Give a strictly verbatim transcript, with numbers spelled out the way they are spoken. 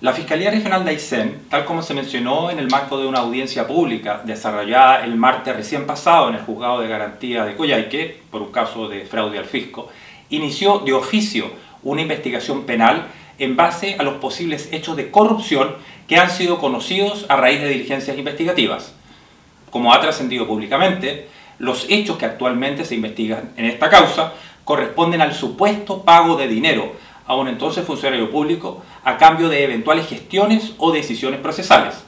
La Fiscalía Regional de Aysén, tal como se mencionó en el marco de una audiencia pública desarrollada el martes recién pasado en el Juzgado de Garantía de Coyhaique, por un caso de fraude al fisco, inició de oficio una investigación penal en base a los posibles hechos de corrupción que han sido conocidos a raíz de diligencias investigativas. Como ha trascendido públicamente, los hechos que actualmente se investigan en esta causa corresponden al supuesto pago de dinero a un entonces funcionario público a cambio de eventuales gestiones o decisiones procesales.